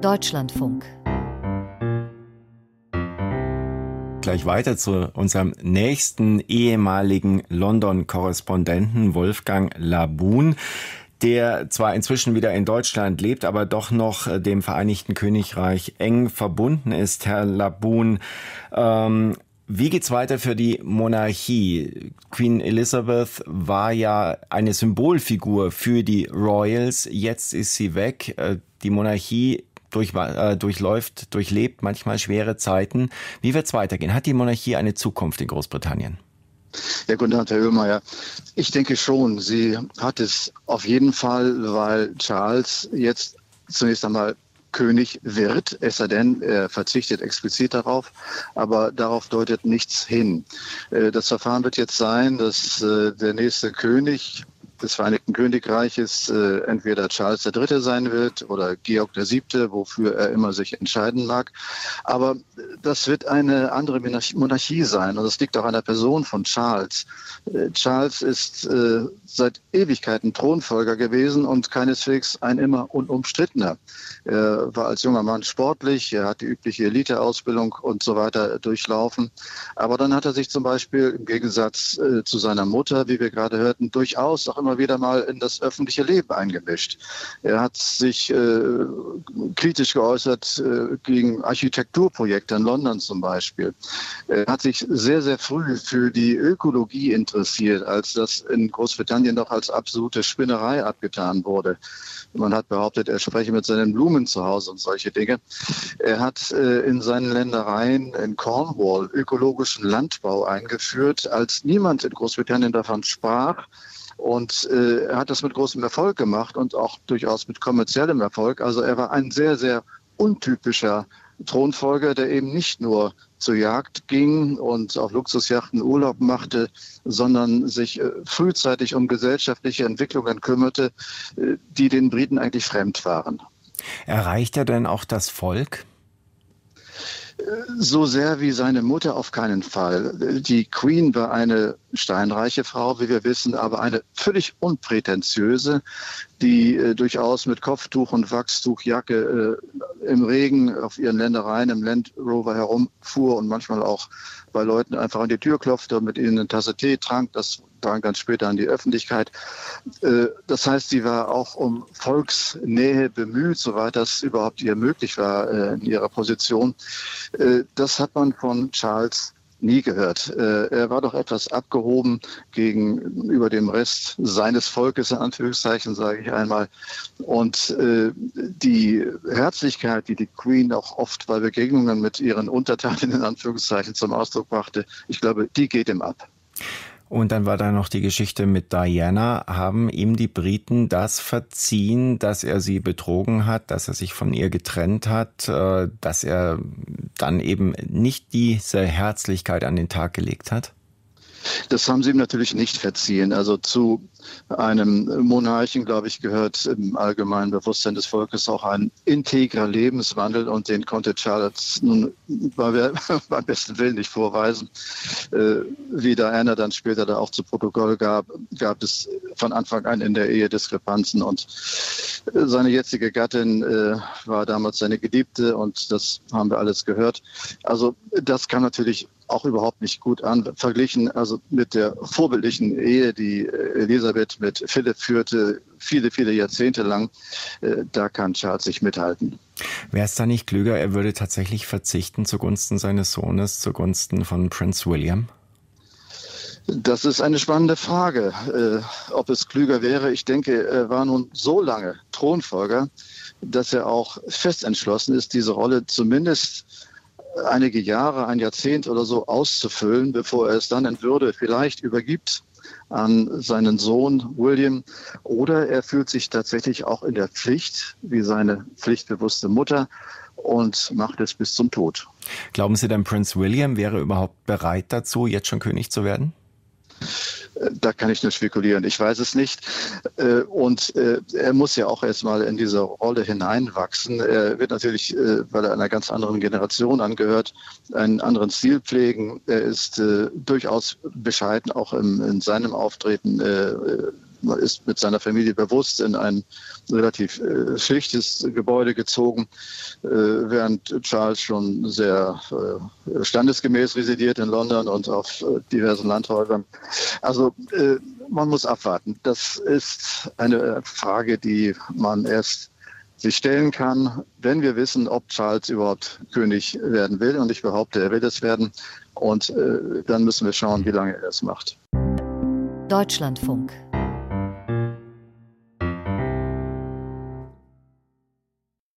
Deutschlandfunk. Gleich weiter zu unserem nächsten ehemaligen London-Korrespondenten Wolfgang Laboon, der zwar inzwischen wieder in Deutschland lebt, aber doch noch dem Vereinigten Königreich eng verbunden ist. Herr Laboon, wie geht's weiter für die Monarchie? Queen Elizabeth war ja eine Symbolfigur für die Royals. Jetzt ist sie weg. Die Monarchie durchlebt manchmal schwere Zeiten. Wie wird's weitergehen? Hat die Monarchie eine Zukunft in Großbritannien? Ja, guten Abend, Herr Höhlmeier. Ich denke schon, sie hat es auf jeden Fall, weil Charles jetzt zunächst einmal König wird, es sei denn, er verzichtet explizit darauf, aber darauf deutet nichts hin. Das Verfahren wird jetzt sein, dass der nächste König des Vereinigten Königreiches entweder Charles III. Sein wird oder Georg VII., wofür er immer sich entscheiden mag. Aber das wird eine andere Monarchie sein und das liegt auch an der Person von Charles. Charles ist seit Ewigkeiten Thronfolger gewesen und keineswegs ein immer unumstrittener. Er war als junger Mann sportlich, er hat die übliche Eliteausbildung und so weiter durchlaufen. Aber dann hat er sich zum Beispiel im Gegensatz zu seiner Mutter, wie wir gerade hörten, durchaus auch immer wieder mal in das öffentliche Leben eingemischt. Er hat sich kritisch geäußert gegen Architekturprojekte in London zum Beispiel. Er hat sich sehr, sehr früh für die Ökologie interessiert, als das in Großbritannien noch als absolute Spinnerei abgetan wurde. Man hat behauptet, er spreche mit seinen Blumen zu Hause und solche Dinge. Er hat in seinen Ländereien in Cornwall ökologischen Landbau eingeführt, als niemand in Großbritannien davon sprach. Und er hat das mit großem Erfolg gemacht und auch durchaus mit kommerziellem Erfolg. Also er war ein sehr, sehr untypischer Thronfolger, der eben nicht nur zur Jagd ging und auf Luxusjachten Urlaub machte, sondern sich frühzeitig um gesellschaftliche Entwicklungen kümmerte, die den Briten eigentlich fremd waren. Erreicht er denn auch das Volk? So sehr wie seine Mutter auf keinen Fall. Die Queen war eine steinreiche Frau, wie wir wissen, aber eine völlig unprätentiöse, die durchaus mit Kopftuch und Wachstuchjacke im Regen auf ihren Ländereien im Land Rover herumfuhr und manchmal auch bei Leuten einfach an die Tür klopfte und mit ihnen eine Tasse Tee trank. Das drang dann später an die Öffentlichkeit. Das heißt, sie war auch um Volksnähe bemüht, soweit das überhaupt ihr möglich war in ihrer Position. Das hat man von Charles nie gehört. Er war doch etwas abgehoben gegenüber dem Rest seines Volkes, in Anführungszeichen, sage ich einmal. Und die Herzlichkeit, die die Queen auch oft bei Begegnungen mit ihren Untertanen, in Anführungszeichen, zum Ausdruck brachte, ich glaube, die geht ihm ab. Und dann war da noch die Geschichte mit Diana. Haben ihm die Briten das verziehen, dass er sie betrogen hat, dass er sich von ihr getrennt hat, dass er dann eben nicht diese Herzlichkeit an den Tag gelegt hat? Das haben sie ihm natürlich nicht verziehen. Also zu einem Monarchen, glaube ich, gehört im allgemeinen Bewusstsein des Volkes auch ein integrer Lebenswandel und den konnte Charles nun beim besten Willen nicht vorweisen. Wie Diana dann später da auch zu Protokoll gab es von Anfang an in der Ehe Diskrepanzen und seine jetzige Gattin war damals seine Geliebte und das haben wir alles gehört. Also das kam natürlich auch überhaupt nicht gut an, verglichen also mit der vorbildlichen Ehe, die Elisabeth mit Philipp führte, viele, viele Jahrzehnte lang. Da kann Charles nicht mithalten. Wäre es da nicht klüger, er würde tatsächlich verzichten zugunsten seines Sohnes, zugunsten von Prinz William? Das ist eine spannende Frage, ob es klüger wäre. Ich denke, er war nun so lange Thronfolger, dass er auch fest entschlossen ist, diese Rolle zumindest einige Jahre, ein Jahrzehnt oder so auszufüllen, bevor er es dann in Würde vielleicht übergibt an seinen Sohn William. Oder er fühlt sich tatsächlich auch in der Pflicht, wie seine pflichtbewusste Mutter, und macht es bis zum Tod. Glauben Sie denn, Prinz William wäre überhaupt bereit dazu, jetzt schon König zu werden? Da kann ich nur spekulieren. Ich weiß es nicht. Und er muss ja auch erstmal in diese Rolle hineinwachsen. Er wird natürlich, weil er einer ganz anderen Generation angehört, einen anderen Stil pflegen. Er ist durchaus bescheiden, auch in seinem Auftreten. Man ist mit seiner Familie bewusst in ein relativ schlichtes Gebäude gezogen, während Charles schon sehr standesgemäß residiert in London und auf diversen Landhäusern. Also man muss abwarten. Das ist eine Frage, die man erst sich stellen kann, wenn wir wissen, ob Charles überhaupt König werden will. Und ich behaupte, er will es werden. Und dann müssen wir schauen, wie lange er es macht. Deutschlandfunk.